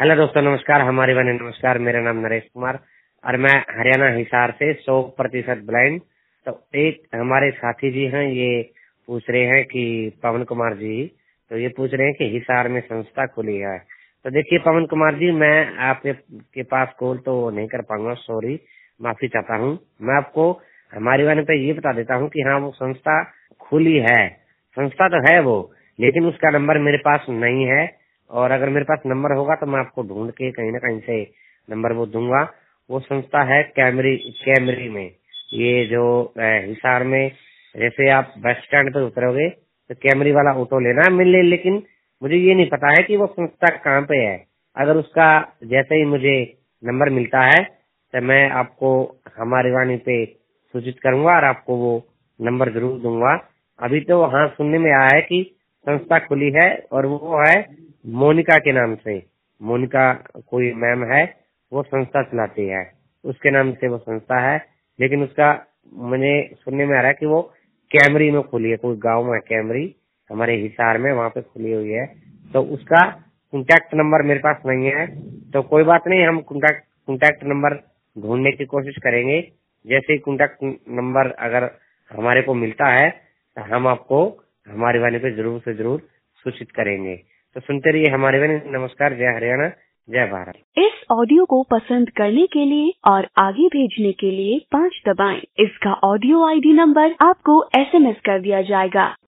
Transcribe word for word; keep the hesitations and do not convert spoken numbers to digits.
Hello दोस्तों, नमस्कार। हमारे बने नमस्कार। मेरा नाम नरेश कुमार और मैं हरियाणा हिसार से सौ प्रतिशत ब्लाइंड। तो एक हमारे साथी जी हैं, ये पूछ रहे हैं कि पवन कुमार जी, तो ये पूछ रहे हैं कि हिसार में संस्था खुली है। तो देखिए पवन कुमार जी, मैं आपके के पास कॉल तो नहीं कर पाऊंगा, सॉरी, माफी चाहता हूँ। मैं आपको हमारे बारे पे ये बता देता हूँ कि हाँ, वो संस्था खुली है। संस्था तो है वो, लेकिन उसका नंबर मेरे पास नहीं है। और अगर मेरे पास नंबर होगा तो मैं आपको ढूंढ के कहीं ना कहीं से नंबर वो दूंगा। वो संस्था है कैमरी कैमरी में। ये जो अ, हिसार में, जैसे आप बस स्टैंड पे उतरोगे तो कैमरी वाला ऑटो लेना मिले, लेकिन मुझे ये नहीं पता है कि वो संस्था कहाँ पे है। अगर उसका जैसे ही मुझे नंबर मिलता है तो मैं आपको हमारी वाणी पे सूचित करूंगा और आपको वो नंबर जरूर दूंगा। अभी तो हाँ, सुनने में आया है कि संस्था खुली है और वो है मोनिका के नाम से। मोनिका कोई मैम है, वो संस्था चलाती है, उसके नाम से वो संस्था है। लेकिन उसका मुझे सुनने में आ रहा है कि वो कैमरी में खुली है, कोई गांव में कैमरी, हमारे हिसार में, वहाँ पे खुली हुई है। तो उसका कॉन्टैक्ट नंबर मेरे पास नहीं है। तो कोई बात नहीं, हम कॉन्टैक्ट कॉन्टैक्ट नंबर ढूंढने की कोशिश करेंगे। जैसे ही कॉन्टैक्ट नंबर अगर हमारे को मिलता है तो हम आपको हमारे वाले पे जरूर से जरूर सूचित करेंगे। तो सुनते रहिए हमारे वाले। नमस्कार। जय हरियाणा, जय भारत। इस ऑडियो को पसंद करने के लिए और आगे भेजने के लिए पाँच दबाएं। इसका ऑडियो आईडी नंबर आपको एसएमएस कर दिया जाएगा।